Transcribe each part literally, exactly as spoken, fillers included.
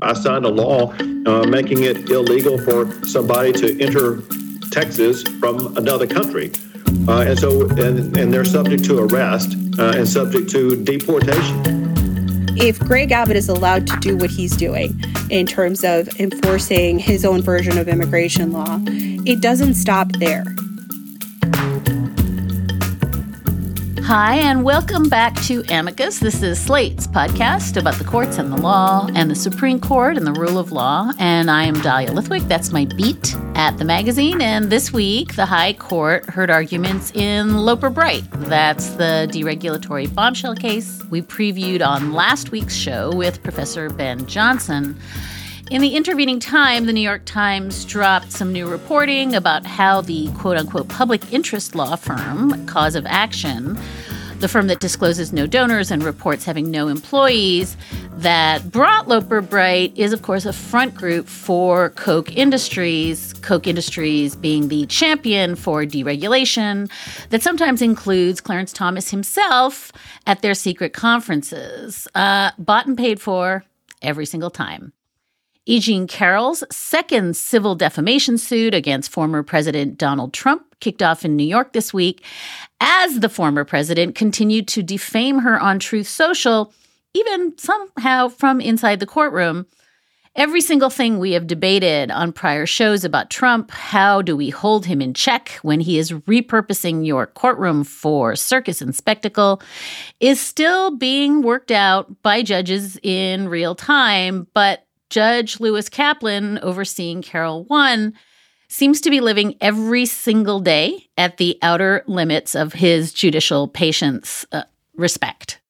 I signed a law uh, making it illegal for somebody to enter Texas from another country. Uh, and so, and, and they're subject to arrest uh, and subject to deportation. If Greg Abbott is allowed to do what he's doing in terms of enforcing his own version of immigration law, it doesn't stop there. Hi, and welcome back to Amicus. This is Slate's podcast about the courts and the law and the Supreme Court and the rule of law. And I am Dahlia Lithwick. That's my beat at the magazine. And this week, the High Court heard arguments in Loper Bright. That's the deregulatory bombshell case we previewed on last week's show with Professor Ben Johnson. In the intervening time, the New York Times dropped some new reporting about how the quote-unquote public interest law firm, Cause of Action, the firm that discloses no donors and reports having no employees, that brought Loper Bright is, of course, a front group for Koch Industries, Koch Industries being the champion for deregulation that sometimes includes Clarence Thomas himself at their secret conferences, uh, bought and paid for every single time. E. Jean Carroll's second civil defamation suit against former President Donald Trump kicked off in New York this week as the former president continued to defame her on Truth Social, even somehow from inside the courtroom. Every single thing we have debated on prior shows about Trump, how do we hold him in check when he is repurposing your courtroom for circus and spectacle, is still being worked out by judges in real time, but Judge Lewis Kaplan, overseeing Carroll one, seems to be living every single day at the outer limits of his judicial patience uh, respect.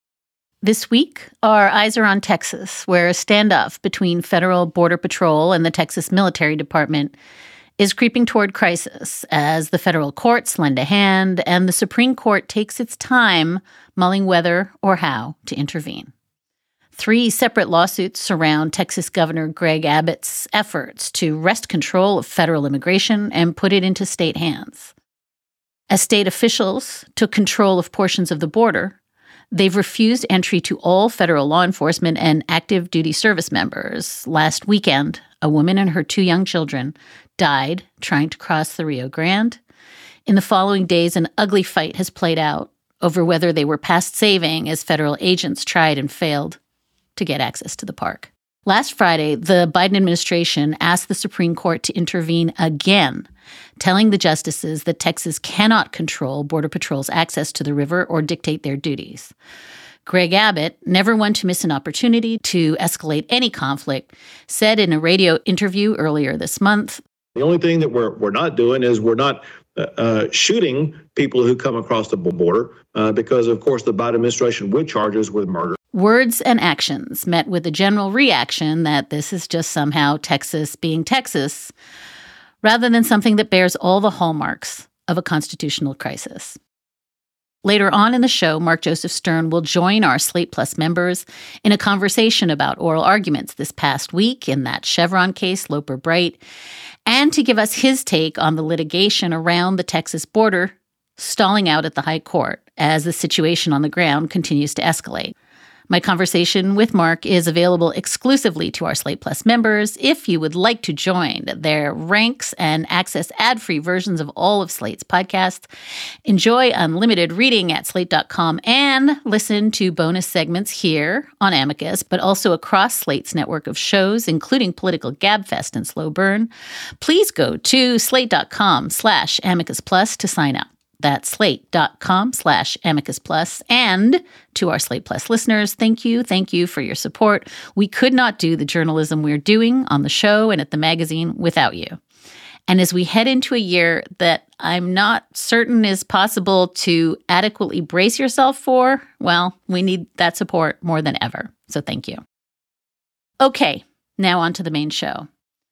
This week, our eyes are on Texas, where a standoff between Federal Border Patrol and the Texas Military Department is creeping toward crisis as the federal courts lend a hand and the Supreme Court takes its time mulling whether or how to intervene. Three separate lawsuits surround Texas Governor Greg Abbott's efforts to wrest control of federal immigration and put it into state hands. As state officials took control of portions of the border, they've refused entry to all federal law enforcement and active duty service members. Last weekend, a woman and her two young children died trying to cross the Rio Grande. In the following days, an ugly fight has played out over whether they were past saving as federal agents tried and failed to get access to the park. Last Friday, the Biden administration asked the Supreme Court to intervene again, telling the justices that Texas cannot control Border Patrol's access to the river or dictate their duties. Greg Abbott, never one to miss an opportunity to escalate any conflict, said in a radio interview earlier this month, "The only thing that we're we're not doing is we're not uh, shooting people who come across the border uh, because, of course, the Biden administration would charge us with murder." Words and actions met with a general reaction that this is just somehow Texas being Texas, rather than something that bears all the hallmarks of a constitutional crisis. Later on in the show, Mark Joseph Stern will join our Slate Plus members in a conversation about oral arguments this past week in that Chevron case, Loper Bright, and to give us his take on the litigation around the Texas border stalling out at the High Court as the situation on the ground continues to escalate. My conversation with Mark is available exclusively to our Slate Plus members. If you would like to join their ranks and access ad-free versions of all of Slate's podcasts, enjoy unlimited reading at slate dot com and listen to bonus segments here on Amicus, but also across Slate's network of shows, including Political Gabfest and Slow Burn, please go to slate dot com slash Amicus Plus to sign up. That's slate dot com slash Amicus Plus. And to our Slate Plus listeners, thank you, thank you for your support. We could not do the journalism we're doing on the show and at the magazine without you. And as we head into a year that I'm not certain is possible to adequately brace yourself for, well, we need that support more than ever. So thank you. Okay, now on to the main show.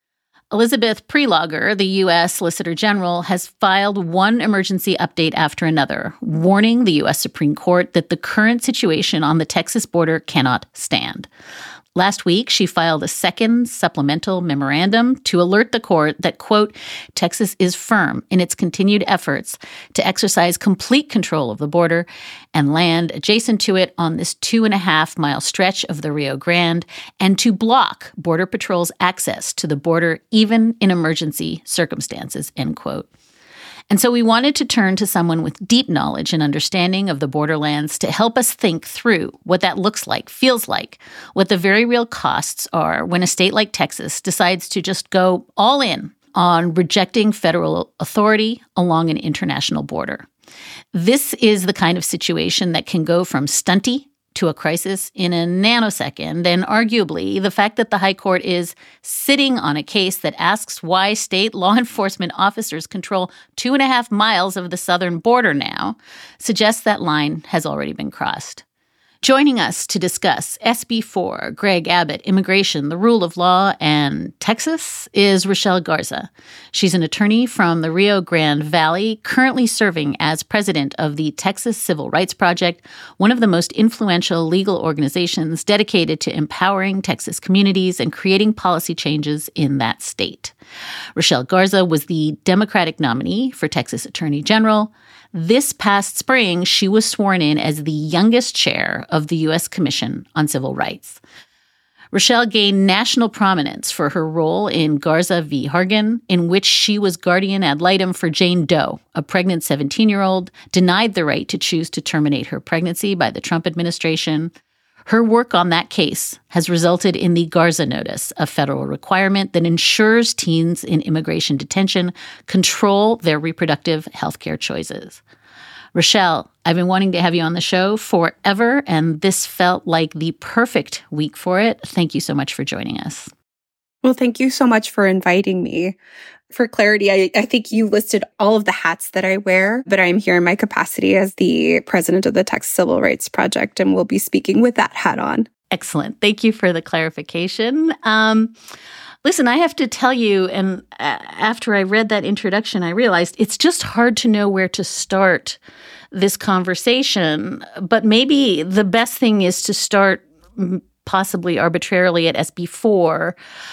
Elizabeth Prelogar, the U S Solicitor General, has filed one emergency update after another, warning the U S Supreme Court that the current situation on the Texas border cannot stand. Last week, she filed a second supplemental memorandum to alert the court that, quote, Texas is firm in its continued efforts to exercise complete control of the border and land adjacent to it on this two and a half mile stretch of the Rio Grande, and to block Border Patrol's access to the border even in emergency circumstances, end quote. And so we wanted to turn to someone with deep knowledge and understanding of the borderlands to help us think through what that looks like, feels like, what the very real costs are when a state like Texas decides to just go all in on rejecting federal authority along an international border. This is the kind of situation that can go from stunty to a crisis in a nanosecond, and arguably the fact that the High Court is sitting on a case that asks why state law enforcement officers control two and a half miles of the southern border now suggests that line has already been crossed. Joining us to discuss S B four, Greg Abbott, immigration, the rule of law, and Texas is Rochelle Garza. She's an attorney from the Rio Grande Valley, currently serving as president of the Texas Civil Rights Project, one of the most influential legal organizations dedicated to empowering Texas communities and creating policy changes in that state. Rochelle Garza was the Democratic nominee for Texas Attorney General. This past spring, she was sworn in as the youngest chair of the U S Commission on Civil Rights. Rochelle gained national prominence for her role in Garza v. Hargan, in which she was guardian ad litem for Jane Doe, a pregnant seventeen-year-old denied the right to choose to terminate her pregnancy by the Trump administration. Her work on that case has resulted in the Garza Notice, a federal requirement that ensures teens in immigration detention control their reproductive health care choices. Rochelle, I've been wanting to have you on the show forever, and this felt like the perfect week for it. Thank you so much for joining us. Well, thank you so much for inviting me. For clarity, I, I think you listed all of the hats that I wear, but I'm here in my capacity as the president of the Texas Civil Rights Project, and we'll be speaking with that hat on. Excellent. Thank you for the clarification. Um, listen, I have to tell you, and after I read that introduction, I realized it's just hard to know where to start this conversation, but maybe the best thing is to start possibly arbitrarily at S B four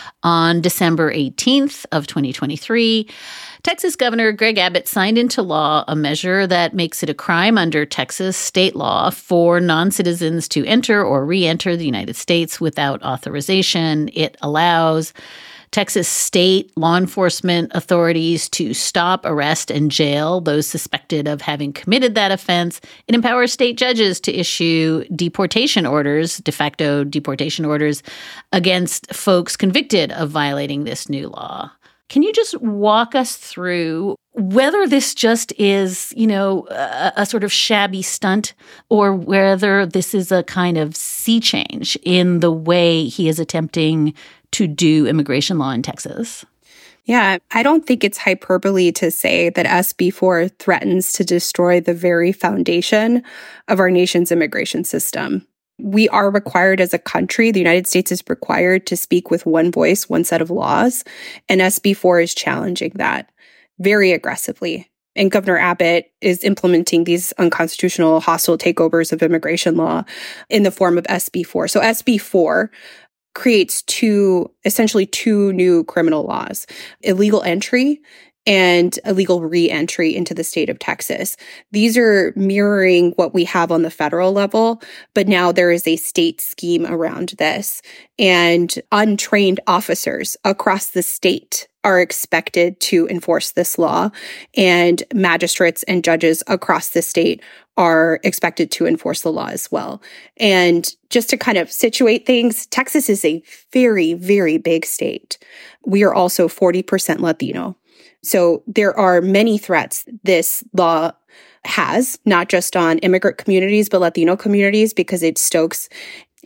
on December eighteenth of twenty twenty-three. Texas Governor Greg Abbott signed into law a measure that makes it a crime under Texas state law for non-citizens to enter or re-enter the United States without authorization. It allows Texas state law enforcement authorities to stop, arrest, and jail those suspected of having committed that offense. It empowers state judges to issue deportation orders, de facto deportation orders, against folks convicted of violating this new law. Can you just walk us through whether this just is, you know, a, a sort of shabby stunt, or whether this is a kind of sea change in the way he is attempting to do immigration law in Texas? Yeah, I don't think it's hyperbole to say that S B four threatens to destroy the very foundation of our nation's immigration system. We are required as a country, the United States is required to speak with one voice, one set of laws, and S B four is challenging that very aggressively. And Governor Abbott is implementing these unconstitutional hostile takeovers of immigration law in the form of S B four. So S B four creates two, essentially two new criminal laws: illegal entry and illegal re-entry into the state of Texas. These are mirroring what we have on the federal level, but now there is a state scheme around this. And untrained officers across the state are expected to enforce this law, and magistrates and judges across the state are expected to enforce the law as well. And just to kind of situate things, Texas is a very, very big state. We are also forty percent Latino. So there are many threats this law has, not just on immigrant communities, but Latino communities, because it stokes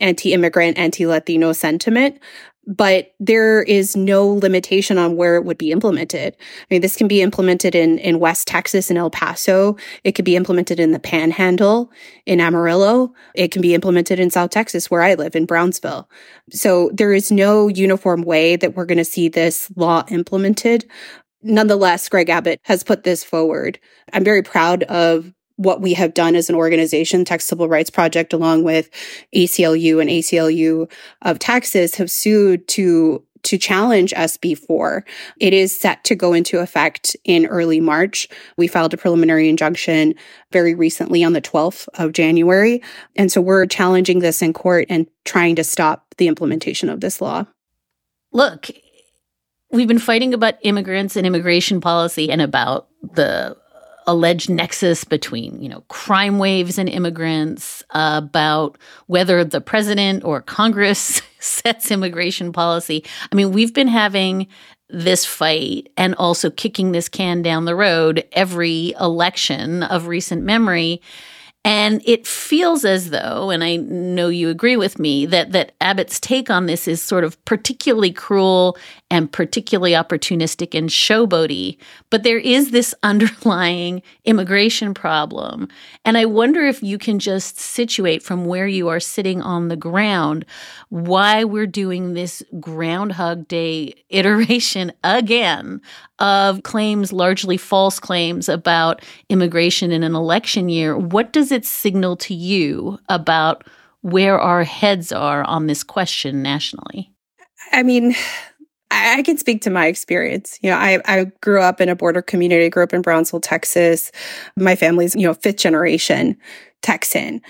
anti-immigrant, anti-Latino sentiment. But there is no limitation on where it would be implemented. I mean, this can be implemented in, in West Texas and El Paso. It could be implemented in the Panhandle, in Amarillo. It can be implemented in South Texas, where I live, in Brownsville. So there is no uniform way that we're going to see this law implemented. Nonetheless, Greg Abbott has put this forward. I'm very proud of what we have done as an organization. Texas Civil Rights Project, along with A C L U and A C L U of Texas, have sued to to challenge S B four. It is set to go into effect in early March. We filed a preliminary injunction very recently on the twelfth of January. And so we're challenging this in court and trying to stop the implementation of this law. Look, we've been fighting about immigrants and immigration policy and about the alleged nexus between, you know, crime waves and immigrants, uh, about whether the president or Congress sets immigration policy. I mean, we've been having this fight and also kicking this can down the road every election of recent memory. And it feels as though, and I know you agree with me, that that Abbott's take on this is sort of particularly cruel and particularly opportunistic and showboaty. But there is this underlying immigration problem. And I wonder if you can just situate from where you are sitting on the ground why we're doing this Groundhog Day iteration again of claims, largely false claims about immigration in an election year. What does it signal to you about where our heads are on this question nationally? I mean, I can speak to my experience. You know, I, I grew up in a border community, grew up in Brownsville, Texas. My family's, you know, fifth generation Texan.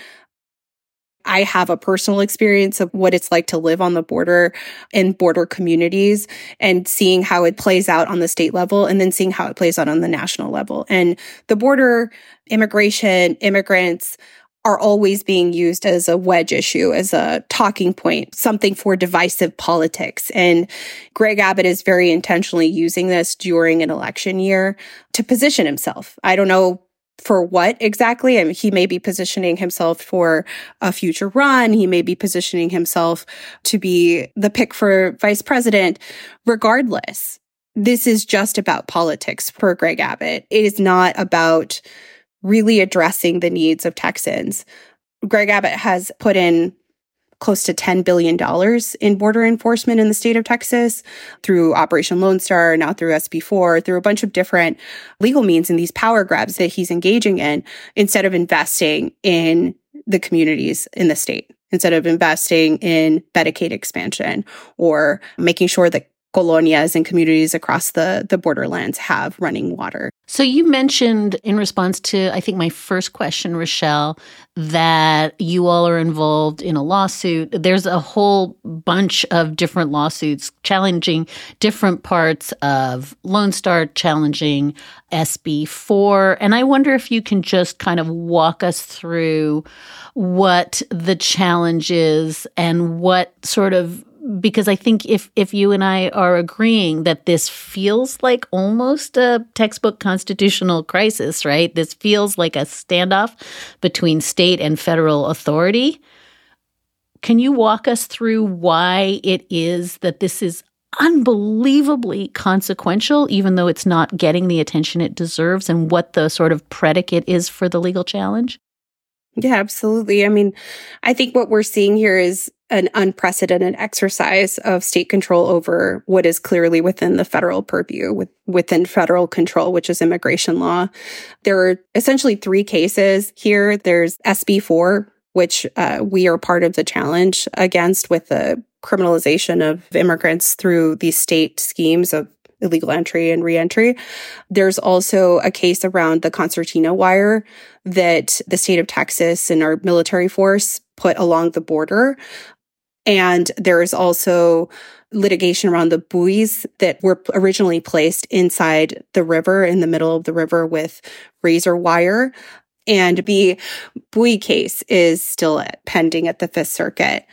I have a personal experience of what it's like to live on the border in border communities and seeing how it plays out on the state level and then seeing how it plays out on the national level. And the border, immigration, immigrants are always being used as a wedge issue, as a talking point, something for divisive politics. And Greg Abbott is very intentionally using this during an election year to position himself. I don't know for what exactly. I mean, he may be positioning himself for a future run. He may be positioning himself to be the pick for vice president. Regardless, this is just about politics for Greg Abbott. It is not about really addressing the needs of Texans. Greg Abbott has put in close to ten billion dollars in border enforcement in the state of Texas through Operation Lone Star, now through S B four, through a bunch of different legal means and these power grabs that he's engaging in, instead of investing in the communities in the state, instead of investing in Medicaid expansion or making sure that colonias and communities across the, the borderlands have running water. So you mentioned in response to, I think, my first question, Rochelle, that you all are involved in a lawsuit. There's a whole bunch of different lawsuits challenging different parts of Lone Star, challenging S B four. And I wonder if you can just kind of walk us through what the challenge is and what sort of, because I think if if you and I are agreeing that this feels like almost a textbook constitutional crisis, right? This feels like a standoff between state and federal authority. Can you walk us through why it is that this is unbelievably consequential, even though it's not getting the attention it deserves, and what the sort of predicate is for the legal challenge? Yeah, absolutely. I mean, I think what we're seeing here is an unprecedented exercise of state control over what is clearly within the federal purview, with, within federal control, which is immigration law. There are essentially three cases here. There's S B four, which uh, we are part of the challenge against, with the criminalization of immigrants through these state schemes of illegal entry and reentry. There's also a case around the concertina wire that the state of Texas and our military force put along the border. And there is also litigation around the buoys that were originally placed inside the river, in the middle of the river, with razor wire. And the buoy case is still pending at the Fifth Circuit.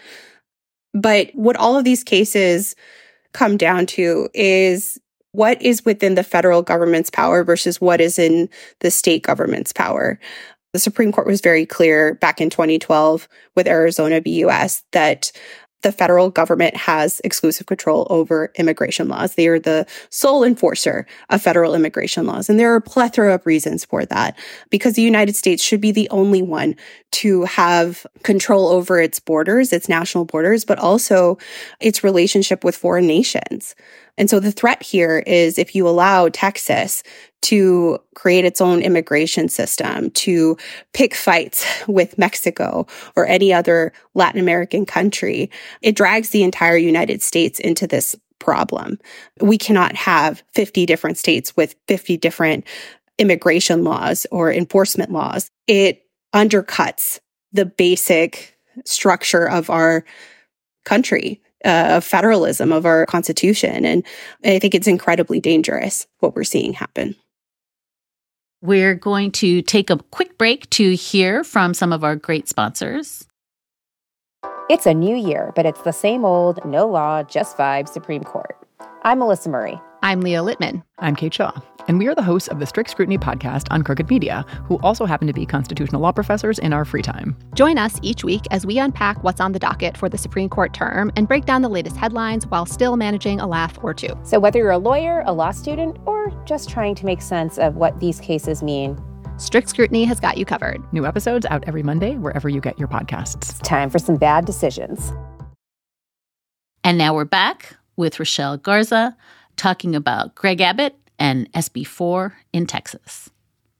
But what all of these cases come down to is what is within the federal government's power versus what is in the state government's power. The Supreme Court was very clear back in twenty twelve with Arizona v. U S that the federal government has exclusive control over immigration laws. They are the sole enforcer of federal immigration laws. And there are a plethora of reasons for that, because the United States should be the only one to have control over its borders, its national borders, but also its relationship with foreign nations. And so the threat here is if you allow Texas to create its own immigration system, to pick fights with Mexico or any other Latin American country, it drags the entire United States into this problem. We cannot have fifty different states with fifty different immigration laws or enforcement laws. It undercuts the basic structure of our country, uh, of federalism, of our Constitution. And I think it's incredibly dangerous what we're seeing happen. We're going to take a quick break to hear from some of our great sponsors. It's a new year, but it's the same old, no law, just vibes Supreme Court. I'm Melissa Murray. I'm Leah Littman. I'm Kate Shaw. And we are the hosts of the Strict Scrutiny podcast on Crooked Media, who also happen to be constitutional law professors in our free time. Join us each week as we unpack what's on the docket for the Supreme Court term and break down the latest headlines while still managing a laugh or two. So whether you're a lawyer, a law student, or just trying to make sense of what these cases mean, Strict Scrutiny has got you covered. New episodes out every Monday, wherever you get your podcasts. It's time for some bad decisions. And now we're back with Rochelle Garza talking about Greg Abbott and S B four in Texas.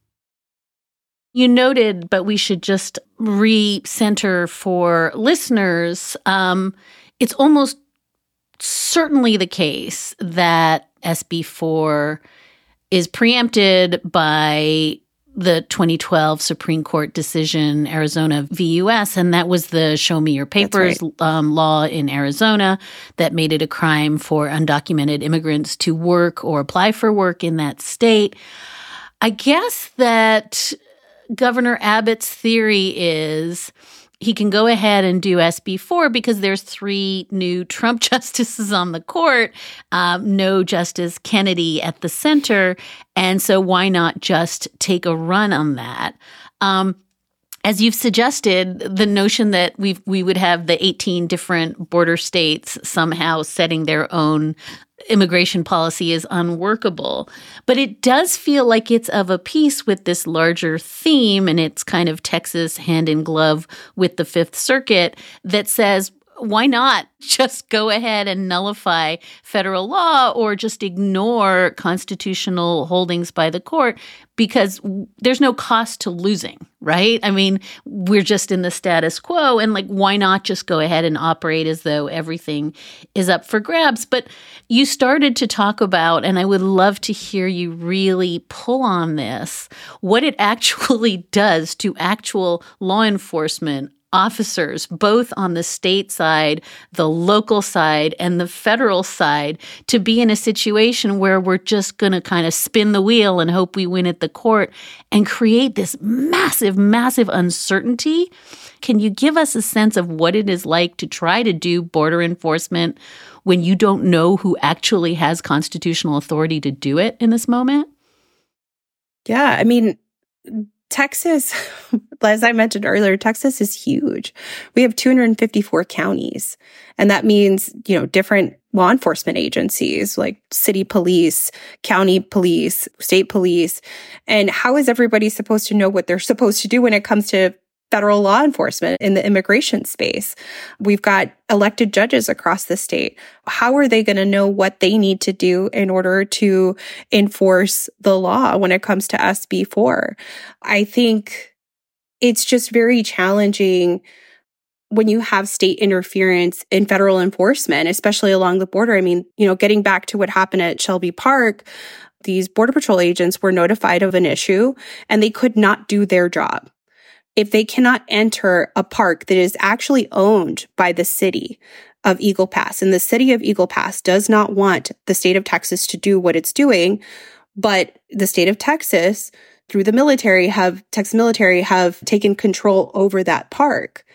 You noted, but we should just re-center for listeners, um, it's almost certainly the case that S B four is preempted by the twenty twelve Supreme Court decision, Arizona v. U S, and that was the Show Me Your Papers right. um, law in Arizona that made it a crime for undocumented immigrants to work or apply for work in that state. I guess that Governor Abbott's theory is he can go ahead and do S B four because there's three new Trump justices on the court, um, no Justice Kennedy at the center, and so why not just take a run on that? Um, as you've suggested, the notion that we we would have the eighteen different border states somehow setting their own immigration policy is unworkable. But it does feel like it's of a piece with this larger theme, and it's kind of Texas hand in glove with the Fifth Circuit that says, why not just go ahead and nullify federal law or just ignore constitutional holdings by the court because there's no cost to losing, right? I mean, we're just in the status quo, and like, why not just go ahead and operate as though everything is up for grabs? But you started to talk about, and I would love to hear you really pull on this, what it actually does to actual law enforcement officers, both on the state side, the local side, and the federal side, to be in a situation where we're just going to kind of spin the wheel and hope we win at the court and create this massive, massive uncertainty. Can you give us a sense of what it is like to try to do border enforcement when you don't know who actually has constitutional authority to do it in this moment? Yeah, I mean, Texas, as I mentioned earlier, Texas is huge. We have two hundred fifty-four counties, and that means, you know, different law enforcement agencies like city police, county police, state police. And how is everybody supposed to know what they're supposed to do when it comes to federal law enforcement in the immigration space? We've got elected judges across the state. How are they going to know what they need to do in order to enforce the law when it comes to S B four? I think it's just very challenging when you have state interference in federal enforcement, especially along the border. I mean, you know, getting back to what happened at Shelby Park, these Border Patrol agents were notified of an issue and they could not do their job. If they cannot enter a park that is actually owned by the city of Eagle Pass, and the city of Eagle Pass does not want the state of Texas to do what it's doing, but the state of Texas, through the military, have Texas military have taken control over that park.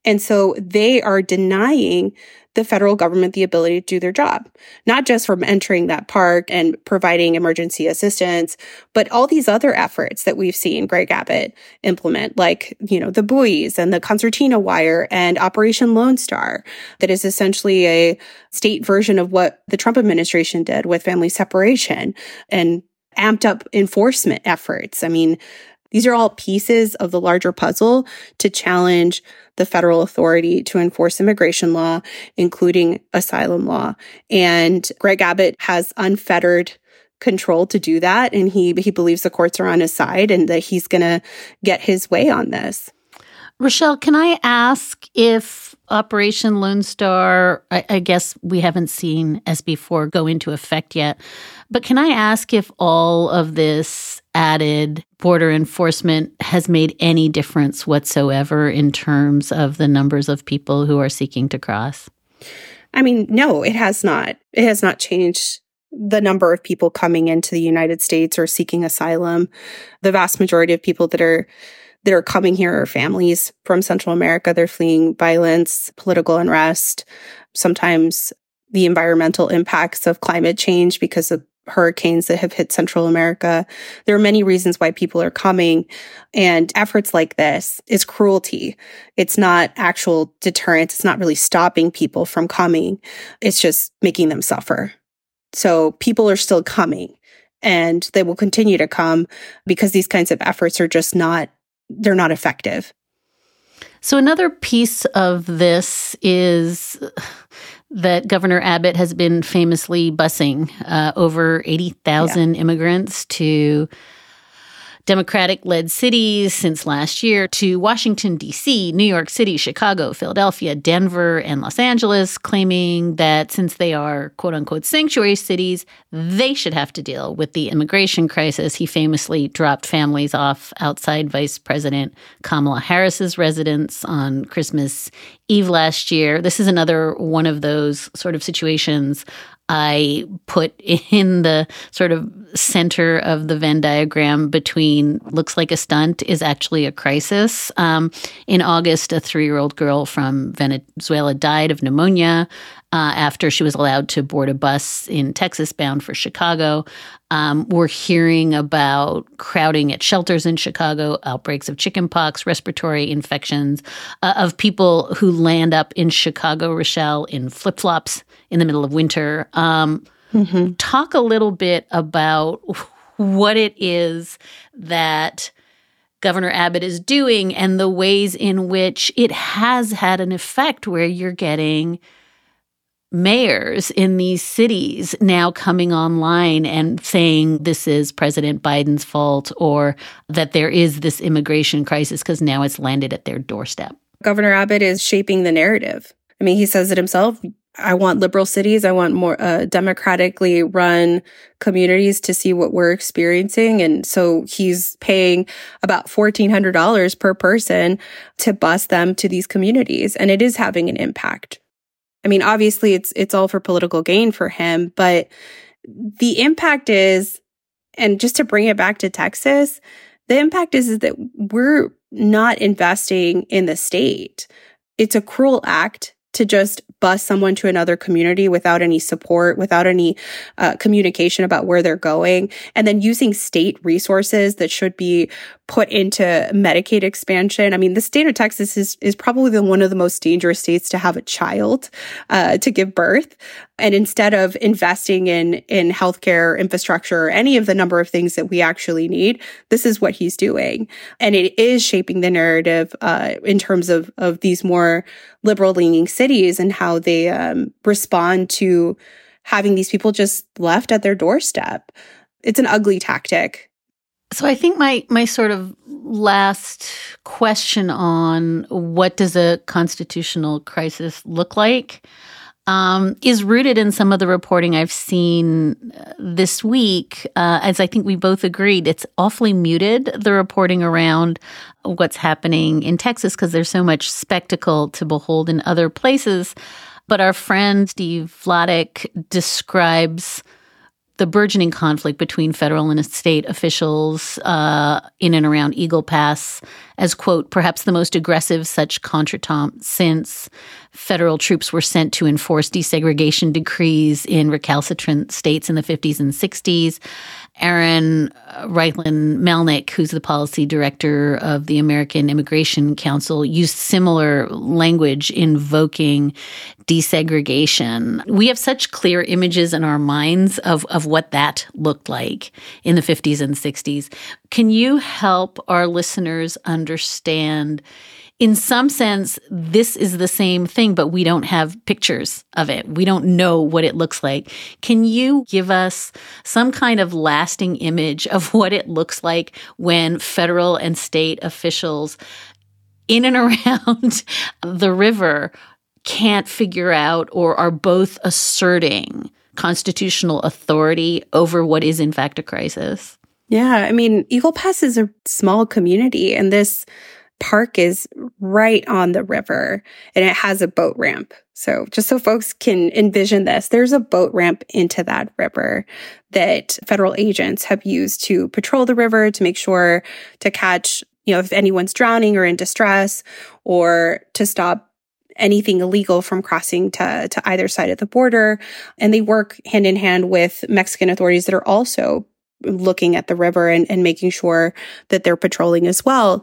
And so they are denying the federal government the ability to do their job, not just from entering that park and providing emergency assistance, but all these other efforts that we've seen Greg Abbott implement, like, you know, the buoys and the concertina wire and Operation Lone Star, that is essentially a state version of what the Trump administration did with family separation and amped up enforcement efforts. I mean, these are all pieces of the larger puzzle to challenge the federal authority to enforce immigration law, including asylum law. And Greg Abbott has unfettered control to do that. And he, he believes the courts are on his side and that he's going to get his way on this. Rochelle, can I ask if Operation Lone Star, I, I guess we haven't seen S B four go into effect yet, but can I ask if all of this added border enforcement has made any difference whatsoever in terms of the numbers of people who are seeking to cross? I mean, no, it has not. It has not changed the number of people coming into the United States or seeking asylum. The vast majority of people that are that are coming here are families from Central America. They're fleeing violence, political unrest, sometimes the environmental impacts of climate change because of hurricanes that have hit Central America. There are many reasons why people are coming, and efforts like this is cruelty. It's not actual deterrence. It's not really stopping people from coming. It's just making them suffer. So people are still coming, and they will continue to come because these kinds of efforts are just not, they're not effective. So another piece of this is that Governor Abbott has been famously busing uh, over eighty thousand yeah. immigrants to Democratic-led cities since last year, to Washington, D C, New York City, Chicago, Philadelphia, Denver, and Los Angeles, claiming that since they are quote-unquote sanctuary cities, they should have to deal with the immigration crisis. He famously dropped families off outside Vice President Kamala Harris's residence on Christmas Eve last year. This is another one of those sort of situations I put in the sort of center of the Venn diagram between looks like a stunt is actually a crisis. Um, in August, a three-year-old girl from Venezuela died of pneumonia uh, after she was allowed to board a bus in Texas bound for Chicago. Um, we're hearing about crowding at shelters in Chicago, outbreaks of chickenpox, respiratory infections, uh, of people who land up in Chicago, Rochelle, in flip-flops in the middle of winter. Um, mm-hmm. Talk a little bit about what it is that Governor Abbott is doing and the ways in which it has had an effect where you're getting mayors in these cities now coming online and saying this is President Biden's fault or that there is this immigration crisis because now it's landed at their doorstep. Governor Abbott is shaping the narrative. I mean, he says it himself. I want liberal cities. I want more uh, democratically run communities to see what we're experiencing. And so he's paying about fourteen hundred dollars per person to bus them to these communities. And it is having an impact. I mean, obviously, it's it's all for political gain for him. But the impact is, and just to bring it back to Texas, the impact is, is that we're not investing in the state. It's a cruel act to just bus someone to another community without any support, without any uh, communication about where they're going, and then using state resources that should be put into Medicaid expansion. I mean, the state of Texas is is probably the, one of the most dangerous states to have a child, uh, to give birth. And instead of investing in, in healthcare infrastructure or any of the number of things that we actually need, this is what he's doing. And it is shaping the narrative uh, in terms of, of these more liberal-leaning cities and how they um, respond to having these people just left at their doorstep. It's an ugly tactic. So I think my my sort of last question on what does a constitutional crisis look like um, is rooted in some of the reporting I've seen this week. Uh, as I think we both agreed, it's awfully muted, the reporting around what's happening in Texas, because there's so much spectacle to behold in other places. But our friend Steve Vladeck describes the burgeoning conflict between federal and state officials uh, in and around Eagle Pass as, quote, perhaps the most aggressive such contretemps since federal troops were sent to enforce desegregation decrees in recalcitrant states in the fifties and sixties. Aaron Reichland Melnick, who's the policy director of the American Immigration Council, used similar language invoking desegregation. We have such clear images in our minds of, of what that looked like in the fifties and sixties. Can you help our listeners understand, in some sense, this is the same thing, but we don't have pictures of it. We don't know what it looks like. Can you give us some kind of lasting image of what it looks like when federal and state officials in and around the river can't figure out or are both asserting constitutional authority over what is in fact a crisis? Yeah, I mean, Eagle Pass is a small community, and this park is right on the river, and it has a boat ramp. So just so folks can envision this, there's a boat ramp into that river that federal agents have used to patrol the river to make sure to catch, you know, if anyone's drowning or in distress, or to stop anything illegal from crossing to, to either side of the border. And they work hand in hand with Mexican authorities that are also looking at the river and, and making sure that they're patrolling as well.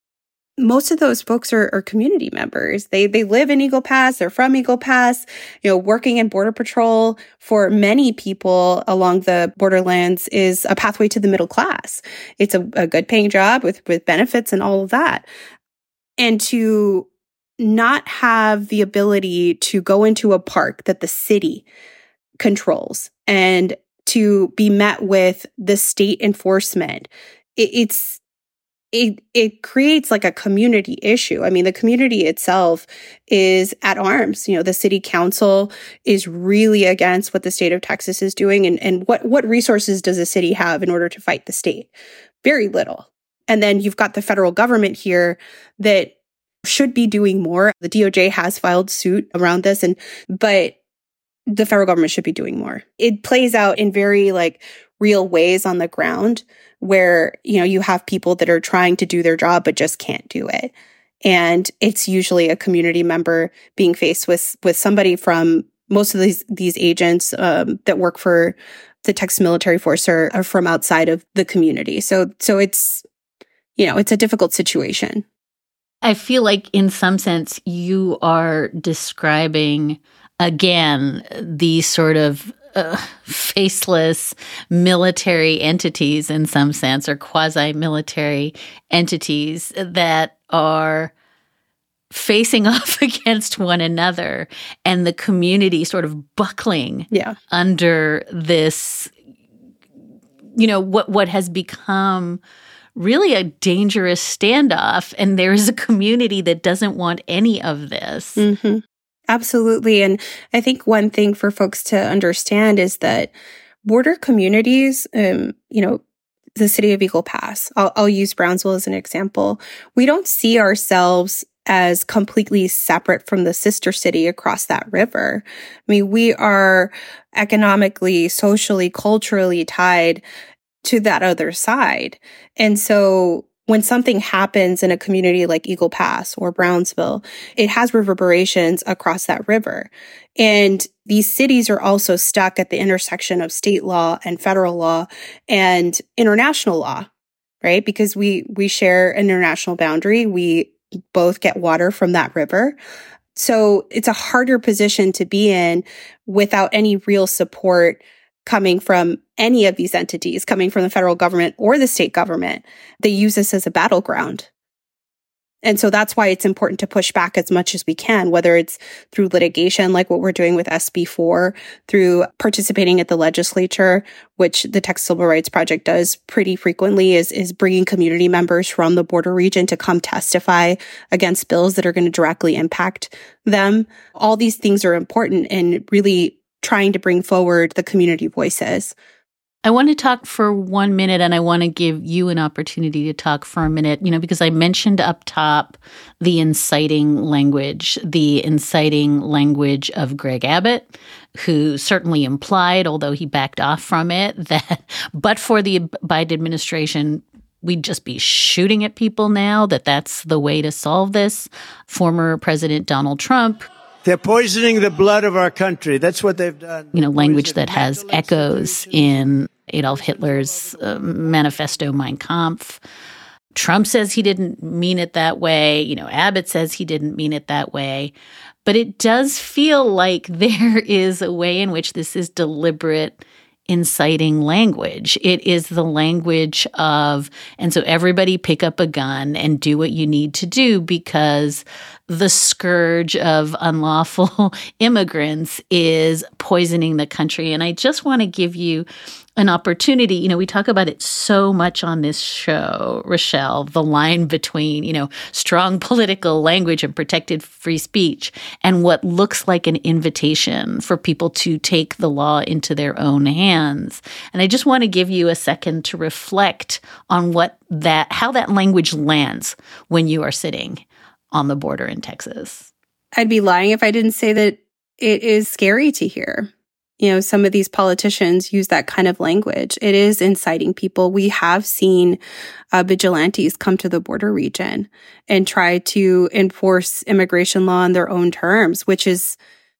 Most of those folks are, are community members. They they live in Eagle Pass. They're from Eagle Pass. You know, working in Border Patrol for many people along the borderlands is a pathway to the middle class. It's a, a good paying job with, with benefits and all of that. And to not have the ability to go into a park that the city controls and to be met with the state enforcement, it, it's It it creates like a community issue. I mean, the community itself is at arms. You know, the city council is really against what the state of Texas is doing. And, and what, what resources does the city have in order to fight the state? Very little. And then you've got the federal government here that should be doing more. The D O J has filed suit around this, and but the federal government should be doing more. It plays out in very like real ways on the ground, where, you know, you have people that are trying to do their job but just can't do it. And it's usually a community member being faced with with somebody from most of these these agents um, that work for the Texas Military Force are, are from outside of the community. So so it's, you know, it's a difficult situation. I feel like in some sense you are describing again these sort of Uh, faceless military entities in some sense, or quasi-military entities that are facing off against one another, and the community sort of buckling yeah. under this, you know, what what has become really a dangerous standoff. And there is a community that doesn't want any of this. Mm-hmm. Absolutely. And I think one thing for folks to understand is that border communities, um, you know, the city of Eagle Pass, I'll, I'll use Brownsville as an example. We don't see ourselves as completely separate from the sister city across that river. I mean, we are economically, socially, culturally tied to that other side. And so when something happens in a community like Eagle Pass or Brownsville, it has reverberations across that river. And these cities are also stuck at the intersection of state law and federal law and international law, right? Because we we share an international boundary. We both get water from that river. So it's a harder position to be in without any real support coming from any of these entities, coming from the federal government or the state government. They use this as a battleground. And so that's why it's important to push back as much as we can, whether it's through litigation, like what we're doing with S B four, through participating at the legislature, which the Texas Civil Rights Project does pretty frequently, is, is bringing community members from the border region to come testify against bills that are going to directly impact them. All these things are important and really trying to bring forward the community voices. I want to talk for one minute, and I want to give you an opportunity to talk for a minute, you know, because I mentioned up top the inciting language, the inciting language of Greg Abbott, who certainly implied, although he backed off from it, that but for the Biden administration, we'd just be shooting at people now, that that's the way to solve this. Former President Donald Trump. They're poisoning the blood of our country. That's what they've done. You know, language that has echoes in Adolf Hitler's uh, manifesto Mein Kampf. Trump says he didn't mean it that way. You know, Abbott says he didn't mean it that way. But it does feel like there is a way in which this is deliberate inciting language. It is the language of, and so everybody pick up a gun and do what you need to do because the scourge of unlawful immigrants is poisoning the country. And I just want to give you an opportunity. You know, we talk about it so much on this show, Rochelle, the line between, you know, strong political language and protected free speech and what looks like an invitation for people to take the law into their own hands. And I just want to give you a second to reflect on what that, how that language lands when you are sitting on the border in Texas. I'd be lying if I didn't say that it is scary to hear. You know, some of these politicians use that kind of language. It is inciting people. We have seen uh, vigilantes come to the border region and try to enforce immigration law on their own terms, which is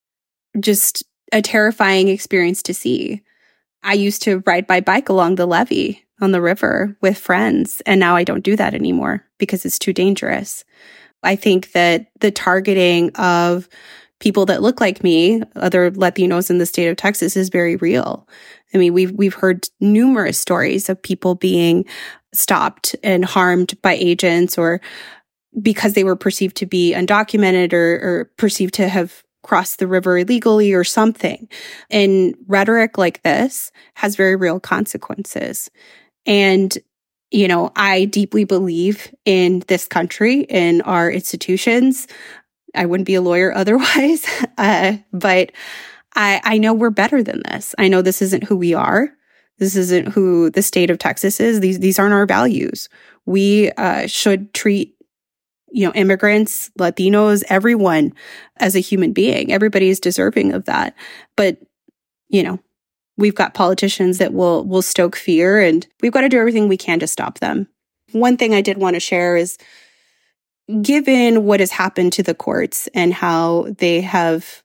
just a terrifying experience to see. I used to ride my bike along the levee on the river with friends, and now I don't do that anymore because it's too dangerous. I think that the targeting of people that look like me, other Latinos in the state of Texas, is very real. I mean, we've we've heard numerous stories of people being stopped and harmed by agents or because they were perceived to be undocumented or, or perceived to have crossed the river illegally or something. And rhetoric like this has very real consequences. And you know, I deeply believe in this country, in our institutions. I wouldn't be a lawyer otherwise, uh, but I, I know we're better than this. I know this isn't who we are. This isn't who the state of Texas is. These these aren't our values. We uh, should treat, you know, immigrants, Latinos, everyone as a human being. Everybody is deserving of that. But, you know, we've got politicians that will will stoke fear, and we've got to do everything we can to stop them. One thing I did want to share is, given what has happened to the courts and how they have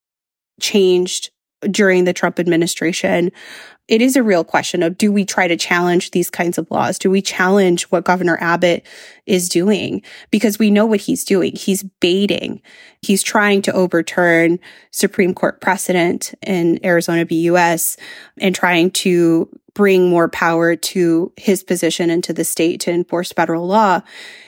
changed during the Trump administration, it is a real question of, do we try to challenge these kinds of laws? Do we challenge what Governor Abbott is doing? Because we know what he's doing. He's baiting. He's trying to overturn Supreme Court precedent in Arizona v. U S and trying to bring more power to his position and to the state to enforce federal law.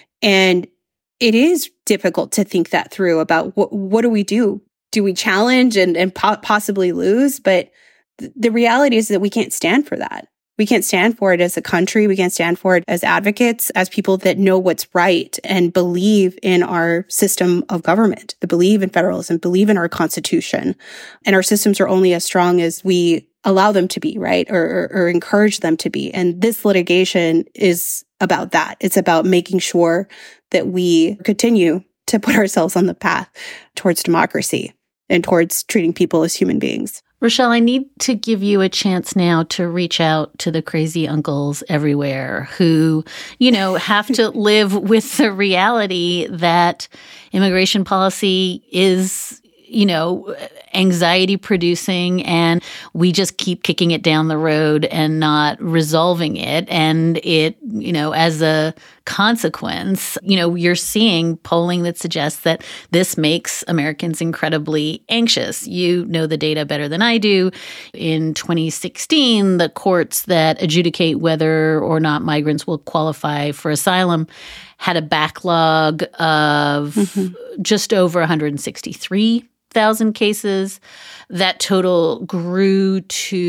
And it is difficult to think that through about what, what do we do? Do we challenge and, and po- possibly lose? But th- the reality is that we can't stand for that. We can't stand for it as a country. We can't stand for it as advocates, as people that know what's right and believe in our system of government, that believe in federalism, believe in our Constitution. And our systems are only as strong as we allow them to be, right? Or, or, or encourage them to be. And this litigation is about that. It's about making sure that we continue to put ourselves on the path towards democracy and towards treating people as human beings. Rochelle, I need to give you a chance now to reach out to the crazy uncles everywhere who, you know, have to live with the reality that immigration policy is, you know, anxiety producing, and we just keep kicking it down the road and not resolving it. And it, you know, as a consequence, you know, you're seeing polling that suggests that this makes Americans incredibly anxious. You know the data better than I do. In twenty sixteen, the courts that adjudicate whether or not migrants will qualify for asylum had a backlog of mm-hmm. just over one hundred sixty-three thousand cases. That total grew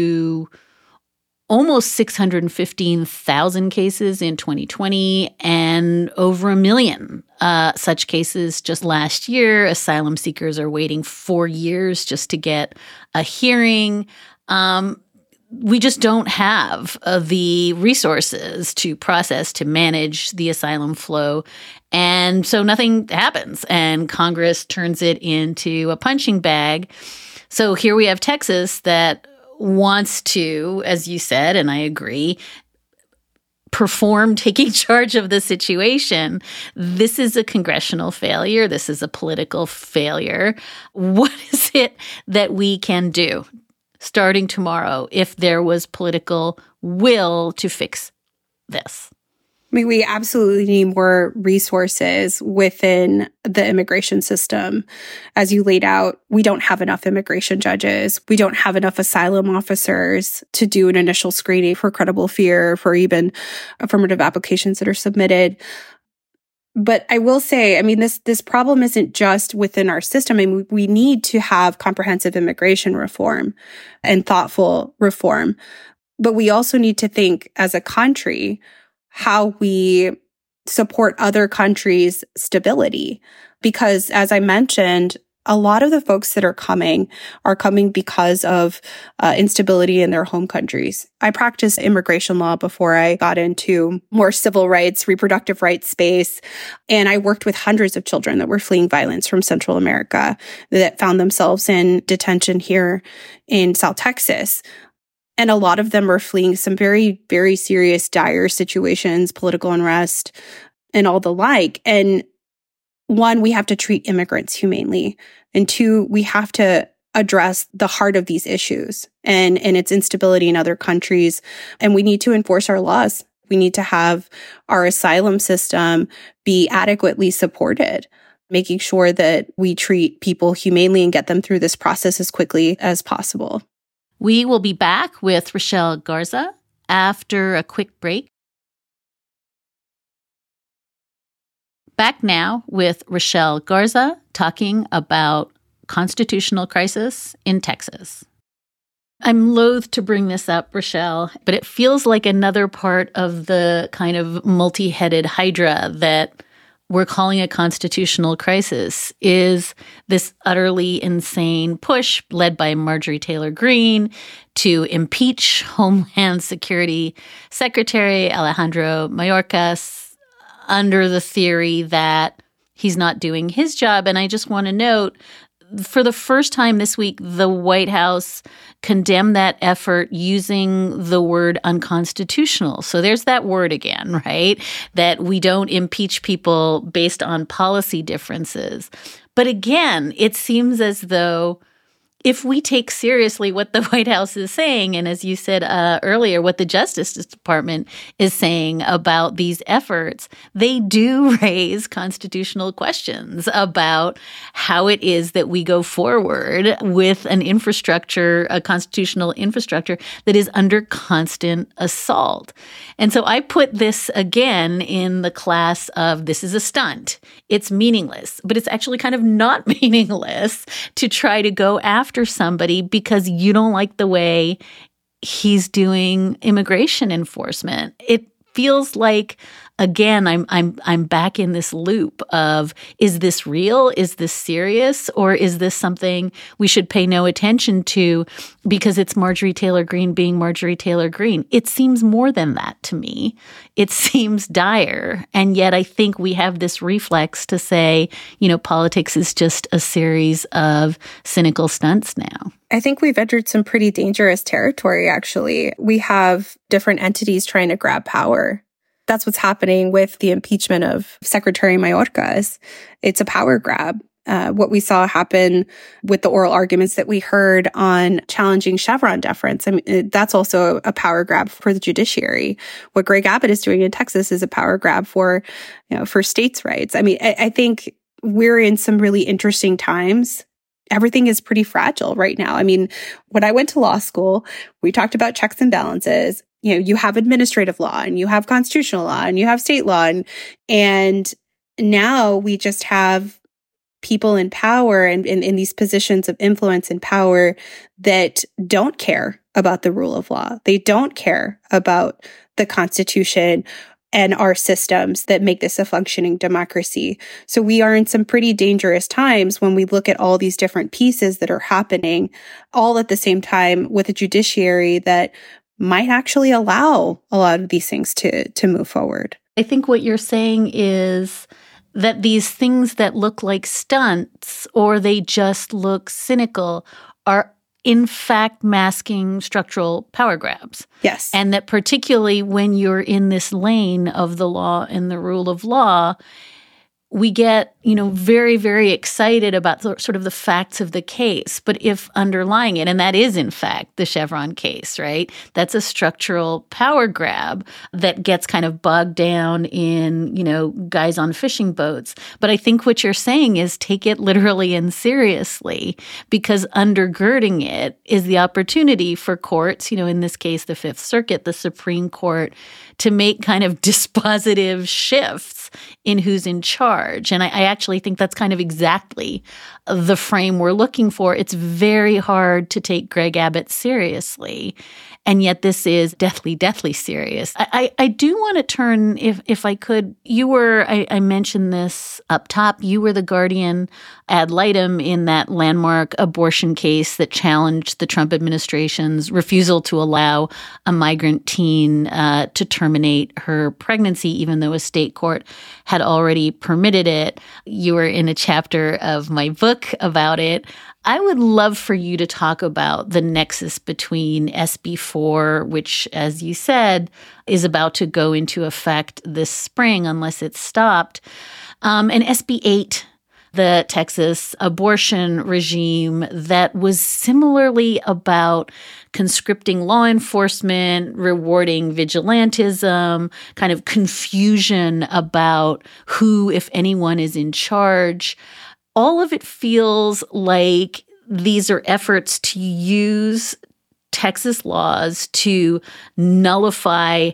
to almost six hundred fifteen thousand cases in twenty twenty and over a million uh, such cases just last year. Asylum seekers are waiting four years just to get a hearing. Um, we just don't have uh, the resources to process, to manage the asylum flow. And so nothing happens, and Congress turns it into a punching bag. So here we have Texas that wants to, as you said, and I agree, perform taking charge of the situation. This is a congressional failure. This is a political failure. What is it that we can do starting tomorrow if there was political will to fix this? I mean, we absolutely need more resources within the immigration system. As you laid out, we don't have enough immigration judges. We don't have enough asylum officers to do an initial screening for credible fear, for even affirmative applications that are submitted. But I will say, I mean, this this problem isn't just within our system. I mean, we need to have comprehensive immigration reform and thoughtful reform. But we also need to think as a country how we support other countries' stability. Because as I mentioned, a lot of the folks that are coming are coming because of uh, instability in their home countries. I practiced immigration law before I got into more civil rights, reproductive rights space. And I worked with hundreds of children that were fleeing violence from Central America that found themselves in detention here in South Texas. And a lot of them are fleeing some very, very serious, dire situations, political unrest, and all the like. And one, we have to treat immigrants humanely. And two, we have to address the heart of these issues and, and its instability in other countries. And we need to enforce our laws. We need to have our asylum system be adequately supported, making sure that we treat people humanely and get them through this process as quickly as possible. We will be back with Rochelle Garza after a quick break. Back now with Rochelle Garza talking about constitutional crisis in Texas. I'm loath to bring this up, Rochelle, but it feels like another part of the kind of multi-headed hydra that we're calling a constitutional crisis is this utterly insane push led by Marjorie Taylor Greene to impeach Homeland Security Secretary Alejandro Mayorkas under the theory that he's not doing his job. And I just want to note, for the first time this week, the White House condemned that effort using the word unconstitutional. So there's that word again, right? That we don't impeach people based on policy differences. But again, it seems as though if we take seriously what the White House is saying, and as you said uh, earlier, what the Justice Department is saying about these efforts, they do raise constitutional questions about how it is that we go forward with an infrastructure, a constitutional infrastructure that is under constant assault. And so I put this again in the class of this is a stunt. It's meaningless, but it's actually kind of not meaningless to try to go after after somebody because you don't like the way he's doing immigration enforcement. It feels like, again, I'm I'm I'm back in this loop of, is this real? Is this serious? Or is this something we should pay no attention to because it's Marjorie Taylor Greene being Marjorie Taylor Greene? It seems more than that to me. It seems dire. And yet I think we have this reflex to say, you know, politics is just a series of cynical stunts now. I think we've entered some pretty dangerous territory, actually. We have different entities trying to grab power. That's what's happening with the impeachment of Secretary Mayorkas. It's a power grab. Uh, what we saw happen with the oral arguments that we heard on challenging Chevron deference, I mean, that's also a power grab for the judiciary. What Greg Abbott is doing in Texas is a power grab for, you know, for states' rights. I mean, I, I think we're in some really interesting times. Everything is pretty fragile right now. I mean, when I went to law school, we talked about checks and balances. You know, you have administrative law and you have constitutional law and you have state law. And, and now we just have people in power and in, in these positions of influence and power that don't care about the rule of law. They don't care about the Constitution and our systems that make this a functioning democracy. So we are in some pretty dangerous times when we look at all these different pieces that are happening all at the same time with a judiciary that might actually allow a lot of these things to, to move forward. I think what you're saying is that these things that look like stunts or they just look cynical are in fact masking structural power grabs. Yes. And that particularly when you're in this lane of the law and the rule of law, we get, you know, very, very excited about the, sort of the facts of the case. But if underlying it, and that is in fact the Chevron case, right? That's a structural power grab that gets kind of bogged down in, you know, guys on fishing boats. But I think what you're saying is take it literally and seriously, because undergirding it is the opportunity for courts, you know, in this case, the Fifth Circuit, the Supreme Court, to make kind of dispositive shifts in who's in charge. And I, I actually think that's kind of exactly the frame we're looking for. It's very hard to take Greg Abbott seriously. And yet this is deathly, deathly serious. I, I, I do want to turn, if if I could, you were, I, I mentioned this up top, you were the guardian ad litem in that landmark abortion case that challenged the Trump administration's refusal to allow a migrant teen uh, to terminate her pregnancy, even though a state court had already permitted it. You were in a chapter of my book about it. I would love for you to talk about the nexus between S B four, which, as you said, is about to go into effect this spring unless it's stopped, um, and S B eight, the Texas abortion regime that was similarly about conscripting law enforcement, rewarding vigilantism, kind of confusion about who, if anyone, is in charge. All of it feels like these are efforts to use Texas laws to nullify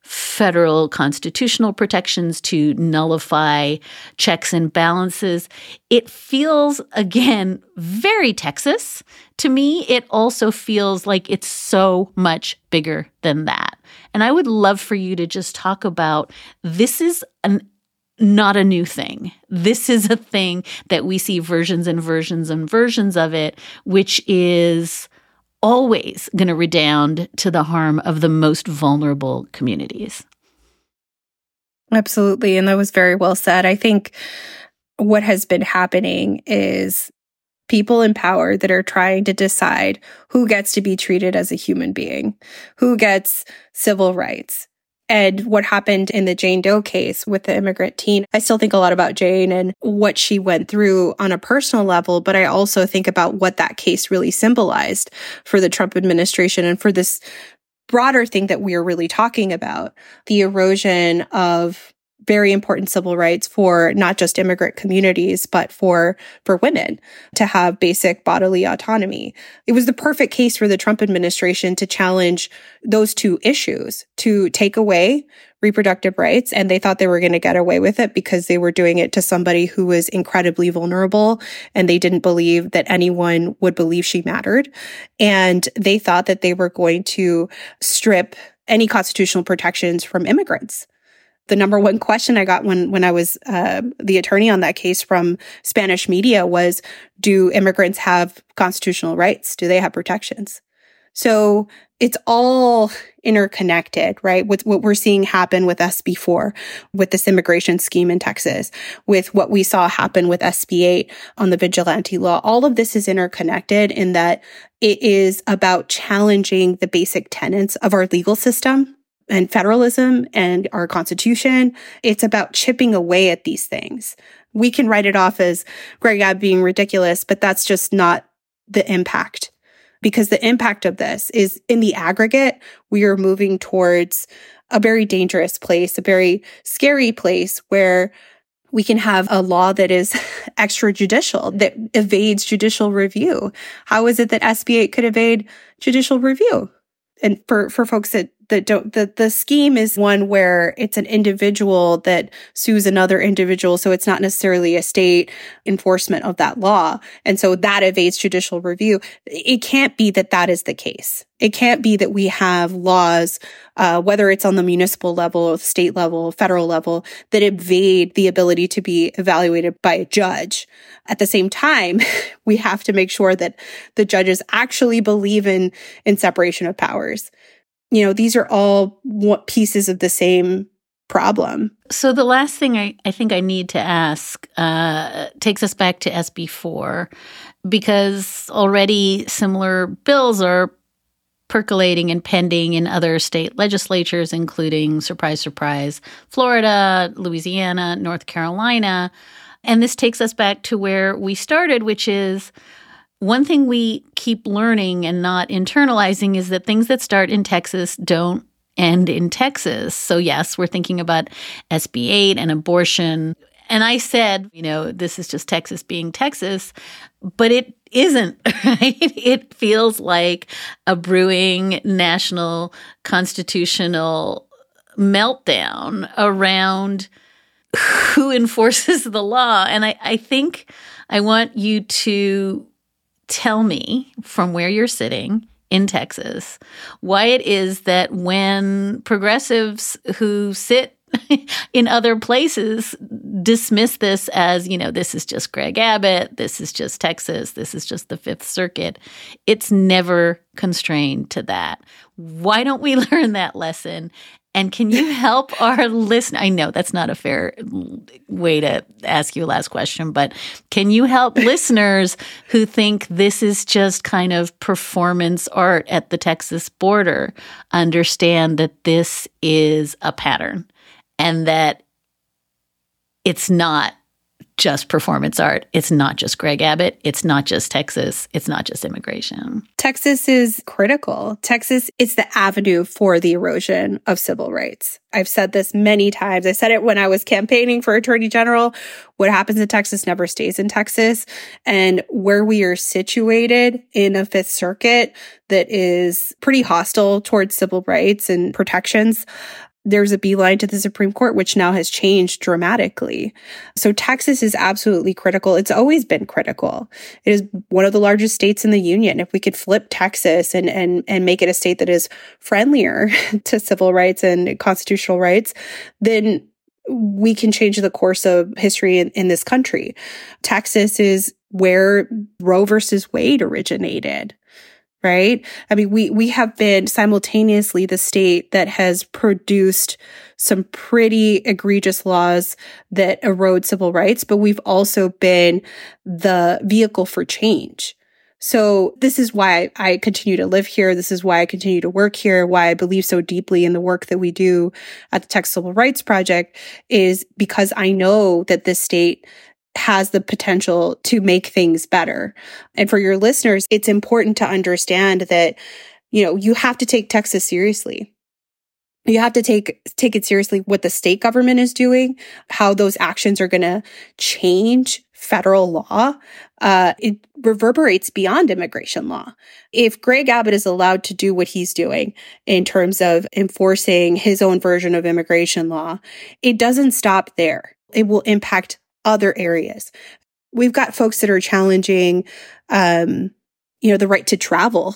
federal constitutional protections, to nullify checks and balances. It feels, again, very Texas. To me, it also feels like it's so much bigger than that. And I would love for you to just talk about this is an not a new thing. This is a thing that we see versions and versions and versions of it, which is always going to redound to the harm of the most vulnerable communities. Absolutely. And that was very well said. I think what has been happening is people in power that are trying to decide who gets to be treated as a human being, who gets civil rights. And what happened in the Jane Doe case with the immigrant teen, I still think a lot about Jane and what she went through on a personal level, but I also think about what that case really symbolized for the Trump administration and for this broader thing that we are really talking about, the erosion of very important civil rights for not just immigrant communities, but for, for women to have basic bodily autonomy. It was the perfect case for the Trump administration to challenge those two issues, to take away reproductive rights. And they thought they were going to get away with it because they were doing it to somebody who was incredibly vulnerable and they didn't believe that anyone would believe she mattered. And they thought that they were going to strip any constitutional protections from immigrants. The number one question I got when, when I was uh, the attorney on that case from Spanish media was, do immigrants have constitutional rights? Do they have protections? So it's all interconnected, right? With what we're seeing happen with S B four, with this immigration scheme in Texas, with what we saw happen with S B eight on the vigilante law. All of this is interconnected in that it is about challenging the basic tenets of our legal system and federalism and our Constitution. It's about chipping away at these things. We can write it off as Greg Abbott being ridiculous, but that's just not the impact. Because the impact of this is, in the aggregate, we are moving towards a very dangerous place, a very scary place where we can have a law that is extrajudicial, that evades judicial review. How is it that S B eight could evade judicial review? And for, for folks that that don't, the, the scheme is one where it's an individual that sues another individual. So it's not necessarily a state enforcement of that law. And so that evades judicial review. It can't be that that is the case. It can't be that we have laws, uh, whether it's on the municipal level, state level, federal level, that evade the ability to be evaluated by a judge. At the same time, we have to make sure that the judges actually believe in, in separation of powers. You know, these are all pieces of the same problem. So the last thing I, I think I need to ask uh, takes us back to S B four, because already similar bills are percolating and pending in other state legislatures, including, surprise, surprise, Florida, Louisiana, North Carolina. And this takes us back to where we started, which is one thing we keep learning and not internalizing is that things that start in Texas don't end in Texas. So yes, we're thinking about S B eight and abortion. And I said, you know, this is just Texas being Texas, but it isn't, right? It feels like a brewing national constitutional meltdown around who enforces the law. And I, I think I want you to tell me from where you're sitting in Texas why it is that when progressives who sit in other places dismiss this as, you know, this is just Greg Abbott, this is just Texas, this is just the Fifth Circuit. It's never constrained to that. Why don't we learn that lesson? And can you help our listener? I know that's not a fair way to ask you a last question, but can you help listeners who think this is just kind of performance art at the Texas border understand that this is a pattern and that it's not just performance art. It's not just Greg Abbott. It's not just Texas. It's not just immigration. Texas is critical. Texas is the avenue for the erosion of civil rights. I've said this many times. I said it when I was campaigning for Attorney General. What happens in Texas never stays in Texas. And where we are situated in a Fifth Circuit that is pretty hostile towards civil rights and protections, there's a beeline to the Supreme Court, which now has changed dramatically. So Texas is absolutely critical. It's always been critical. It is one of the largest states in the union. If we could flip Texas and and and make it a state that is friendlier to civil rights and constitutional rights, then we can change the course of history in, in this country. Texas is where Roe versus Wade originated. Right? I mean, we, we have been simultaneously the state that has produced some pretty egregious laws that erode civil rights, but we've also been the vehicle for change. So this is why I continue to live here. This is why I continue to work here, why I believe so deeply in the work that we do at the Texas Civil Rights Project, is because I know that this state has the potential to make things better. And for your listeners, it's important to understand that, you know, you have to take Texas seriously. You have to take take it seriously what the state government is doing, how those actions are going to change federal law. Uh, it reverberates beyond immigration law. If Greg Abbott is allowed to do what he's doing in terms of enforcing his own version of immigration law, it doesn't stop there. It will impact other areas. We've got folks that are challenging, um, you know, the right to travel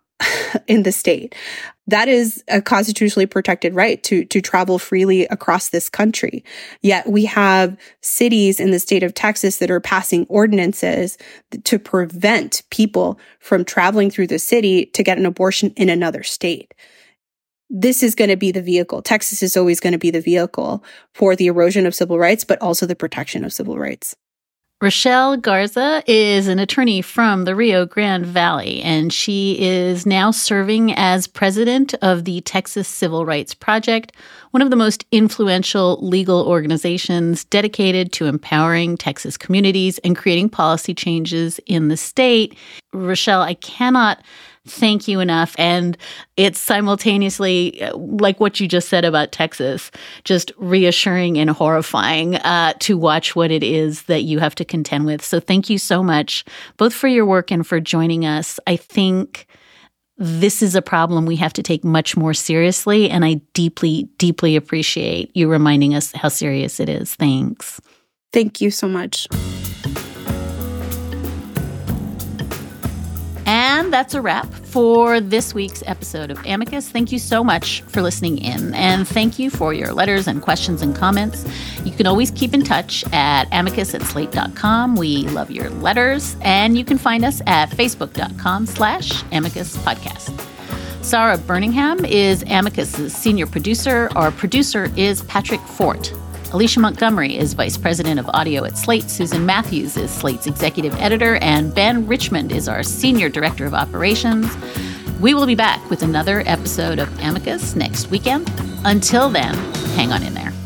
in the state. That is a constitutionally protected right to, to travel freely across this country. Yet we have cities in the state of Texas that are passing ordinances to prevent people from traveling through the city to get an abortion in another state. This is going to be the vehicle. Texas is always going to be the vehicle for the erosion of civil rights, but also the protection of civil rights. Rochelle Garza is an attorney from the Rio Grande Valley, and she is now serving as president of the Texas Civil Rights Project, one of the most influential legal organizations dedicated to empowering Texas communities and creating policy changes in the state. Rochelle, I cannot thank you enough. And it's simultaneously, like what you just said about Texas, just reassuring and horrifying uh, to watch what it is that you have to contend with. So thank you so much, both for your work and for joining us. I think this is a problem we have to take much more seriously, and I deeply, deeply appreciate you reminding us how serious it is. Thanks. Thank you so much. And that's a wrap for this week's episode of Amicus. Thank you so much for listening in, and thank you for your letters and questions and comments. You can always keep in touch at amicus at slate dot com. We love your letters, and you can find us at facebook.com slash amicus podcast. Sarah Birmingham is Amicus's senior producer. Our producer is Patrick Fort. Alicia Montgomery is Vice President of Audio at Slate. Susan Matthews is Slate's Executive Editor. And Ben Richmond is our Senior Director of Operations. We will be back with another episode of Amicus next weekend. Until then, hang on in there.